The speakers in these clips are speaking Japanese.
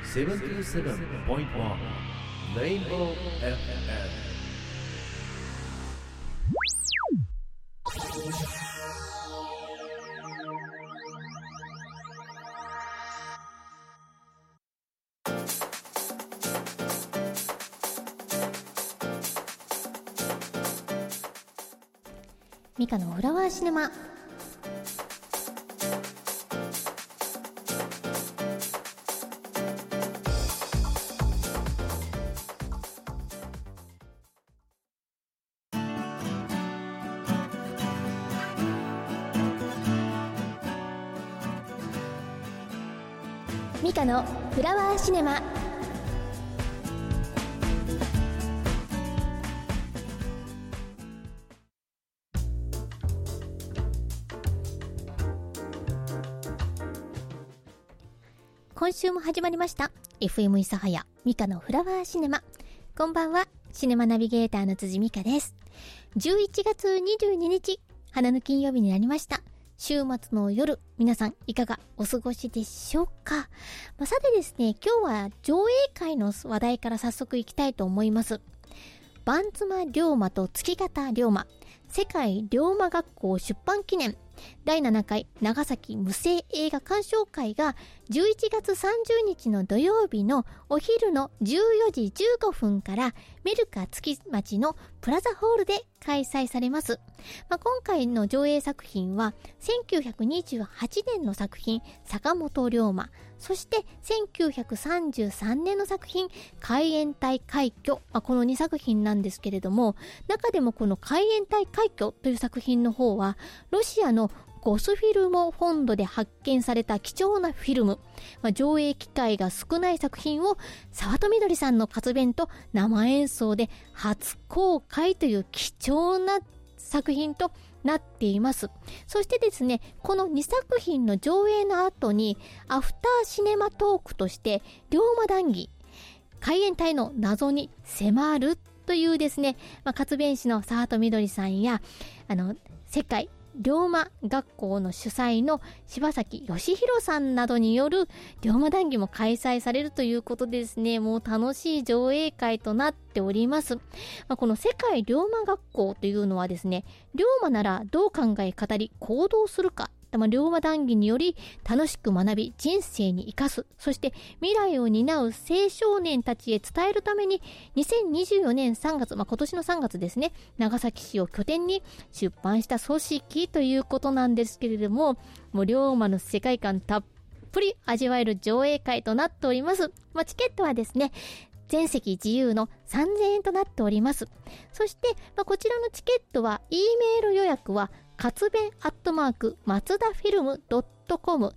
77.1 Rainbow FM。 ミカのフラワーシネマ。ミカのフラワーシネマ。今週も始まりました FM 諫早ミカのフラワーシネマ。こんばんは、シネマナビゲーターの辻美香です。11月22日花の金曜日になりました。週末の夜、皆さんいかがお過ごしでしょうか。さてですね、今日は上映会の話題から早速いきたいと思います。伴妻龍馬と月形龍馬世界龍馬学校出版記念第7回長崎無声映画鑑賞会が11月30日の土曜日のお昼の14時15分からメルカ月町のプラザホールで開催されます。今回の上映作品は1928年の作品坂本龍馬、そして1933年の作品海援隊快挙、この2作品なんですけれども、中でもこの海援隊快挙という作品の方はロシアのゴスフィルモフォンドで発見された貴重なフィルム、上映機会が少ない作品を沢戸みどりさんの活弁と生演奏で初公開という貴重な作品となっています。そしてですね、この2作品の上映の後にアフターシネマトークとして龍馬談義海援隊の謎に迫るというですね、活弁士の沢戸みどりさんや世界龍馬学校の主催の柴崎義弘さんなどによる龍馬談義も開催されるということでですね、もう楽しい上映会となっております。この世界龍馬学校というのはですね、龍馬ならどう考え語り行動するか、龍馬談義により楽しく学び人生に生かす、そして未来を担う青少年たちへ伝えるために2024年3月、今年の3月ですね、長崎市を拠点に出版した組織ということなんですけれども、もう龍馬の世界観たっぷり味わえる上映会となっております。チケットはですね、全席自由の3000円となっております。そして、こちらのチケットは E メール予約は活弁@松田フィルム.com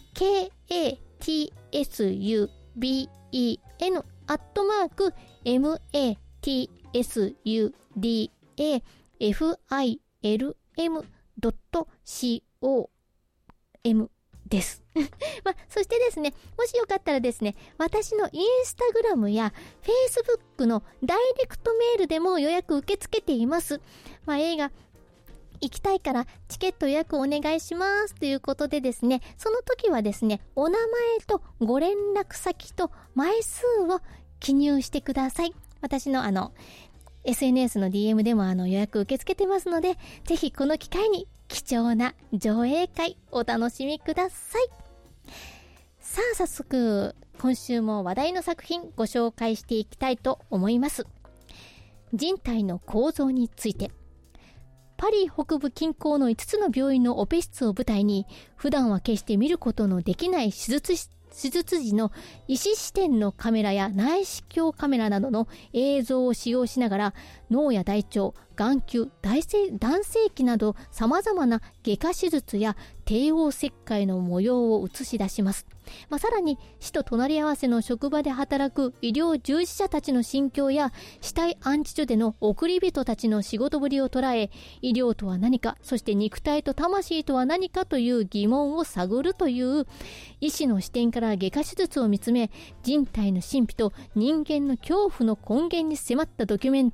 KATSUBEN@matsufilm.com です。そしてですね、もしよかったらですね、私のインスタグラムやフェイスブックのダイレクトメールでも予約受け付けています。映画行きたいからチケット予約お願いしますということでですね、その時はですね、お名前とご連絡先と枚数を記入してください。私のSNS の DM でも予約受け付けてますので、ぜひこの機会に貴重な上映会お楽しみください。さあ早速今週も話題の作品ご紹介していきたいと思います。人体の構造について。パリ北部近郊の5つの病院のオペ室を舞台に、普段は決して見ることのできない手術時の医師視点のカメラや内視鏡カメラなどの映像を使用しながら、脳や大腸、眼球、男性器など様々な外科手術や帝王切開の模様を映し出します。さらに死と隣り合わせの職場で働く医療従事者たちの心境や死体安置所での送り人たちの仕事ぶりを捉え、医療とは何か、そして肉体と魂とは何かという疑問を探るという医師の視点から外科手術を見つめ、人体の神秘と人間の恐怖の根源に迫ったドキュメンタリー。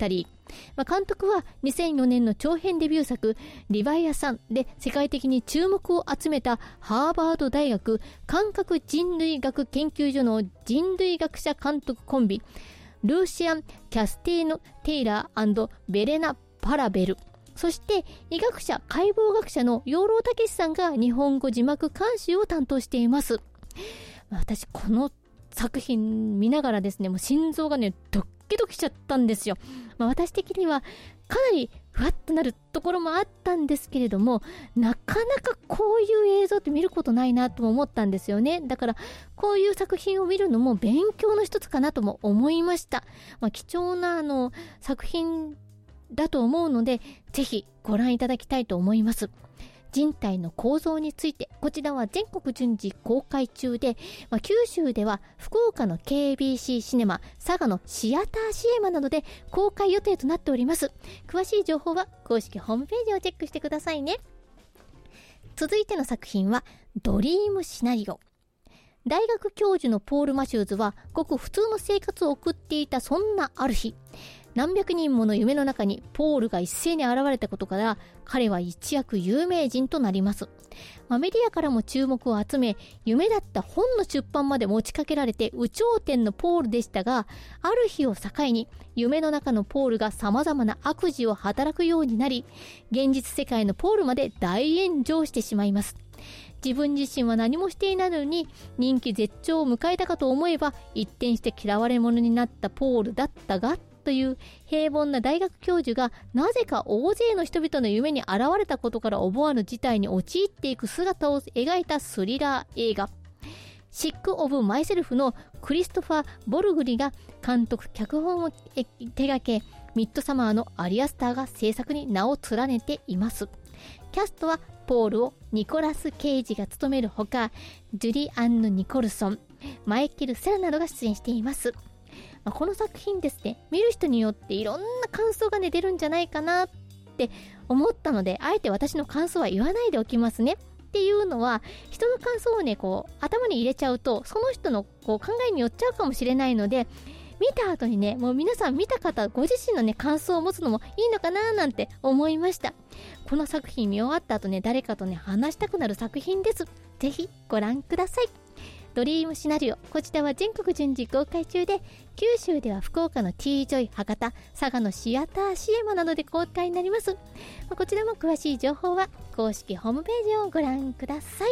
監督は2004年の長編デビュー作リヴァイアサンで世界的に注目を集めたハーバード大学感覚人類学研究所の人類学者監督コンビルーシアン・キャスティーノ・テイラー&ベレナ・パラベル、そして医学者解剖学者の養老孟司さんが日本語字幕監修を担当しています。私この作品見ながらですね、もう心臓がねドッキドキしちゃったんですよ。私的にはかなりふわっとなるところもあったんですけれども、なかなかこういう映像って見ることないなとも思ったんですよね。だからこういう作品を見るのも勉強の一つかなとも思いました。貴重な作品だと思うので、ぜひご覧いただきたいと思います。人体の構造について、こちらは全国順次公開中で、九州では福岡の KBC シネマ、佐賀のシアターシネマなどで公開予定となっております。詳しい情報は公式ホームページをチェックしてくださいね。続いての作品はドリームシナリオ。大学教授のポール・マシューズはごく普通の生活を送っていたそんなある日、何百人もの夢の中にポールが一斉に現れたことから、彼は一躍有名人となります。メディアからも注目を集め、夢だった本の出版まで持ちかけられて有頂天のポールでしたが、ある日を境に夢の中のポールが様々な悪事を働くようになり、現実世界のポールまで大炎上してしまいます。自分自身は何もしていないのに人気絶頂を迎えたかと思えば、一転して嫌われ者になったポールだったがという平凡な大学教授が、なぜか大勢の人々の夢に現れたことから思わぬ事態に陥っていく姿を描いたスリラー映画。シック・オブ・マイセルフのクリストファー・ボルグリが監督脚本を手掛け、ミッドサマーのアリアスターが制作に名を連ねています。キャストはポールをニコラス・ケイジが務めるほか、ジュリアンヌ・ニコルソン、マイケル・セラなどが出演しています。この作品ですね、見る人によっていろんな感想がね出るんじゃないかなって思ったので、あえて私の感想は言わないでおきますね。っていうのは、人の感想をね頭に入れちゃうと、その人の考えによっちゃうかもしれないので、見た後にね、もう皆さん見た方ご自身のね感想を持つのもいいのかななんて思いました。この作品見終わった後ね、誰かとね話したくなる作品です。ぜひご覧ください。ドリームシナリオ、こちらは全国順次公開中で、九州では福岡の T ジョイ博多、佐賀のシアターシエマなどで公開になります。こちらも詳しい情報は公式ホームページをご覧ください。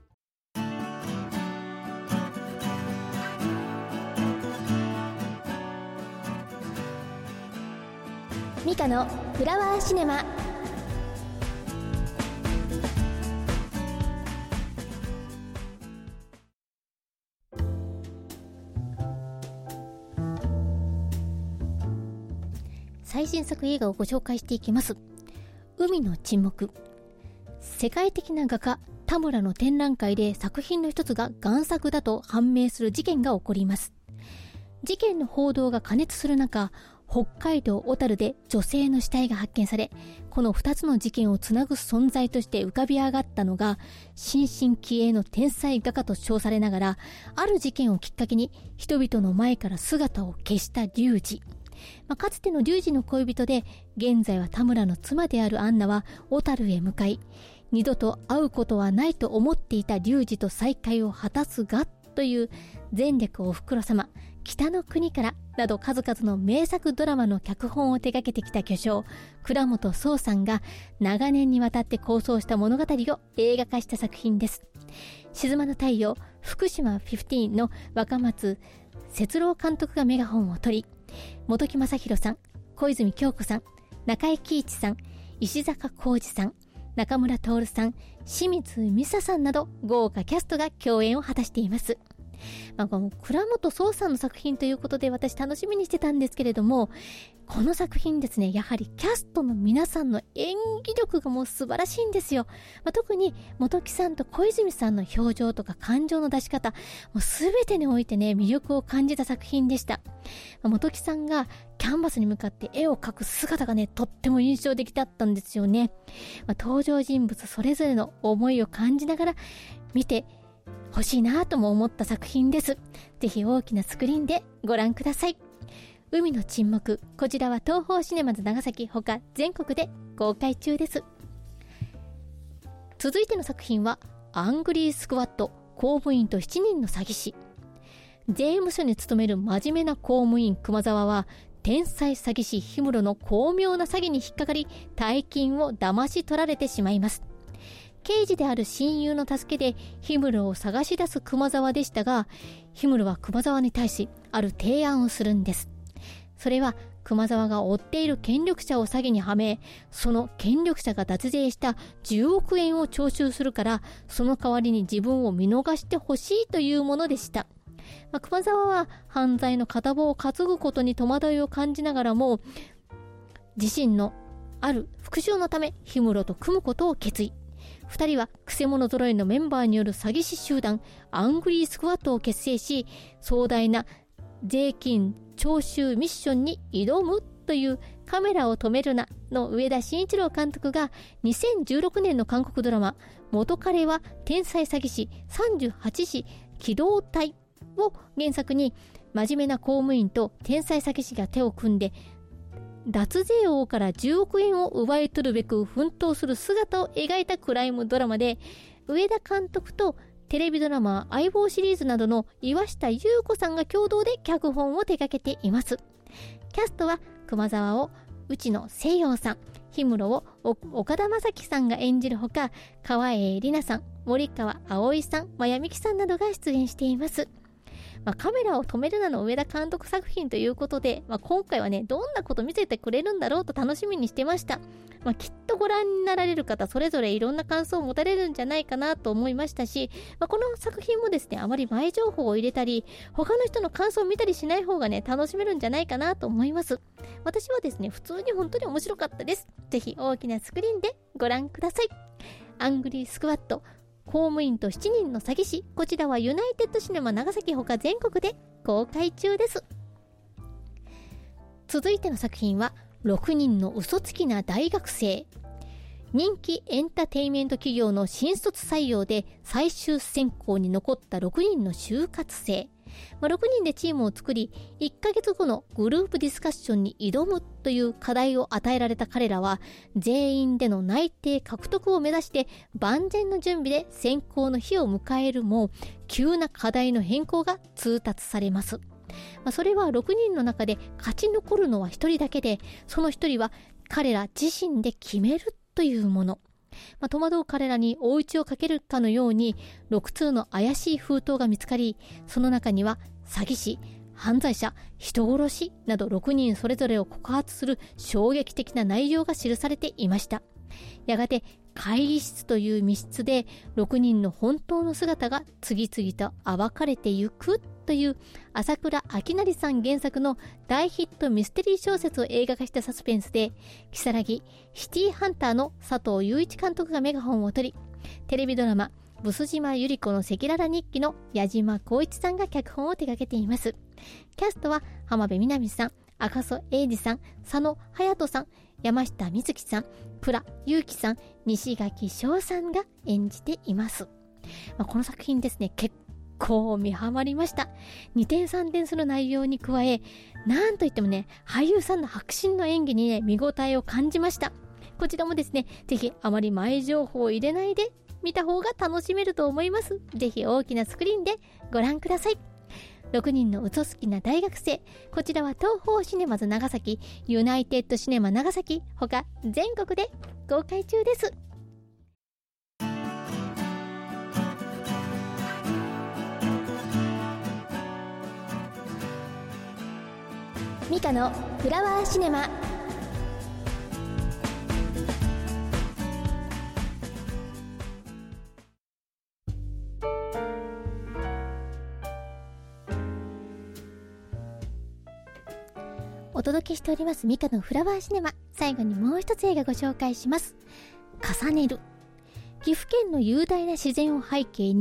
ミカのフラワーシネマ。最新作映画をご紹介していきます。海の沈黙。世界的な画家田村の展覧会で作品の一つが贋作だと判明する事件が起こります。事件の報道が過熱する中、北海道小樽で女性の死体が発見され、この2つの事件をつなぐ存在として浮かび上がったのが、新進気鋭の天才画家と称されながら、ある事件をきっかけに人々の前から姿を消した龍二。かつての龍二の恋人で、現在は田村の妻であるアンナは小樽へ向かい、二度と会うことはないと思っていた龍二と再会を果たすがという前略おふくろ様、北の国からなど数々の名作ドラマの脚本を手掛けてきた巨匠倉本壮さんが長年にわたって構想した物語を映画化した作品です。沈まぬ太陽、福島15の若松節郎監督がメガホンを取り、本木雅弘さん、小泉京子さん、中井貴一さん、石坂浩二さん、中村徹さん、清水美沙さんなど豪華キャストが共演を果たしています。この倉本壮さんの作品ということで私楽しみにしてたんですけれども、この作品ですね、やはりキャストの皆さんの演技力がもう素晴らしいんですよ。特に本木さんと小泉さんの表情とか感情の出し方、もう全てにおいてね魅力を感じた作品でした。本木さんがキャンバスに向かって絵を描く姿がねとっても印象的だったんですよね。登場人物それぞれの思いを感じながら見て欲しいなとも思った作品です。ぜひ大きなスクリーンでご覧ください。 海の沈黙、こちらは東宝シネマズ長崎ほか全国で公開中です。続いての作品はアングリースクワット、公務員と7人の詐欺師。税務署に勤める真面目な公務員熊沢は、天才詐欺師氷室の巧妙な詐欺に引っかかり、大金を騙し取られてしまいます。刑事である親友の助けで氷室を探し出す熊沢でしたが、氷室は熊沢に対しある提案をするんです。それは熊沢が追っている権力者を詐欺にはめ、その権力者が脱税した10億円を徴収するから、その代わりに自分を見逃してほしいというものでした。熊沢は犯罪の片棒を担ぐことに戸惑いを感じながらも、自身のある復讐のため氷室と組むことを決意。2人はくせ者揃いのメンバーによる詐欺師集団アングリースクワットを結成し、壮大な税金徴収ミッションに挑むというカメラを止めるなの上田慎一郎監督が2016年の韓国ドラマ元彼は天才詐欺師38子機動隊を原作に、真面目な公務員と天才詐欺師が手を組んで脱税王から10億円を奪い取るべく奮闘する姿を描いたクライムドラマで、上田監督とテレビドラマ相棒シリーズなどの岩下優子さんが共同で脚本を手掛けています。キャストは熊沢を内野聖陽さん、氷室を岡田将生さんが演じるほか、川栄里奈さん、森川葵さん、真矢美樹さんなどが出演しています。カメラを止めるなの上田監督作品ということで、今回はね、どんなこと見せてくれるんだろうと楽しみにしてました。きっとご覧になられる方それぞれいろんな感想を持たれるんじゃないかなと思いましたし、この作品もですね、あまり前情報を入れたり他の人の感想を見たりしない方がね、楽しめるんじゃないかなと思います。私はですね、普通に本当に面白かったです。ぜひ大きなスクリーンでご覧ください。アングリースクワット、公務員と7人の詐欺師、こちらはユナイテッドシネマ長崎ほか全国で公開中です。続いての作品は6人の嘘つきな大学生。人気エンターテインメント企業の新卒採用で最終選考に残った6人の就活生。6人でチームを作り、1ヶ月後のグループディスカッションに挑むという課題を与えられた彼らは、全員での内定獲得を目指して万全の準備で選考の日を迎えるも、急な課題の変更が通達されます。それは6人の中で勝ち残るのは1人だけで、その1人は彼ら自身で決めるというもの。戸惑う彼らに追い打ちをかけるかのように、6通の怪しい封筒が見つかり、その中には詐欺師、犯罪者、人殺しなど6人それぞれを告発する衝撃的な内容が記されていました。やがて会議室という密室で6人の本当の姿が次々と暴かれてゆくという朝倉明成さん原作の大ヒットミステリー小説を映画化したサスペンスで、如月シティハンターの佐藤雄一監督がメガホンを取り、テレビドラマブス島由里子の赤裸々日記の矢島光一さんが脚本を手掛けています。キャストは浜辺美波さん、赤楚衛二さん、佐野勇人さん、山下美月さん、倉優樹さん、西垣翔さんが演じています。この作品ですね、結構見はまりました。2点3点する内容に加え、なんといってもね、俳優さんの迫真の演技にね、見応えを感じました。こちらもですね、ぜひあまり前情報を入れないで見た方が楽しめると思います。ぜひ大きなスクリーンでご覧ください。6人の嘘つきな大学生、こちらは東宝シネマズ長崎、ユナイテッドシネマ長崎ほか全国で公開中です。ミカのフラワーシネマ。お届けしておりますミカのフラワーシネマ。最後にもう一つ映画ご紹介します。重ねる。岐阜県の雄大な自然を背景に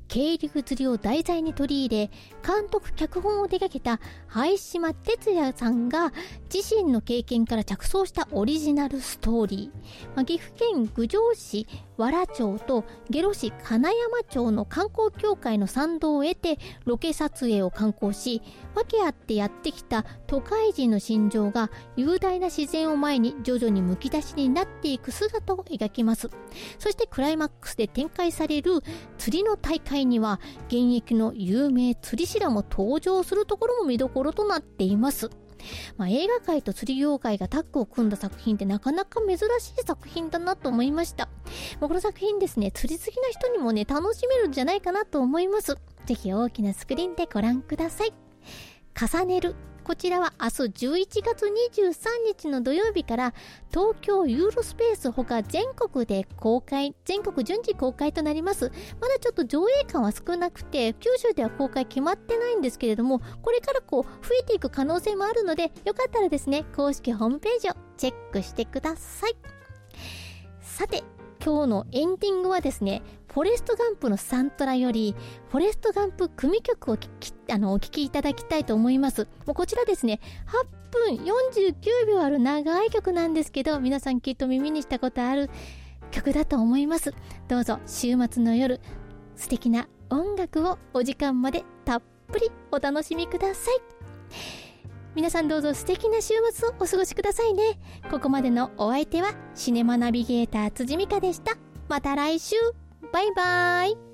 渓流釣りを題材に取り入れ、監督脚本を手掛けた灰島哲也さんが自身の経験から着想したオリジナルストーリー。岐阜県郡上市和良町と下呂市金山町の観光協会の賛同を得てロケ撮影を敢行し、訳あってやってきた都会人の心情が雄大な自然を前に徐々にむき出しになっていく姿を描きます。そしてクライマックスで展開される釣りの大会には現役の有名釣り師らも登場するところも見どころとなっています。映画界と釣り業界がタッグを組んだ作品ってなかなか珍しい作品だなと思いました。この作品ですね、釣り好きな人にもね楽しめるんじゃないかなと思います。ぜひ大きなスクリーンでご覧ください。重ねる、こちらは明日11月23日の土曜日から東京ユーロスペースほか全国で公開、全国順次公開となります。まだちょっと上映感は少なくて九州では公開決まってないんですけれども、これから増えていく可能性もあるので、よかったらですね公式ホームページをチェックしてください。さて今日のエンディングはですね、フォレストガンプのサントラよりフォレストガンプ組曲をお聴きいただきたいと思います。こちらですね、8分49秒ある長い曲なんですけど、皆さんきっと耳にしたことある曲だと思います。どうぞ週末の夜、素敵な音楽をお時間までたっぷりお楽しみください。皆さんどうぞ素敵な週末をお過ごしくださいね。ここまでのお相手はシネマナビゲーター辻美香でした。また来週、バイバイ。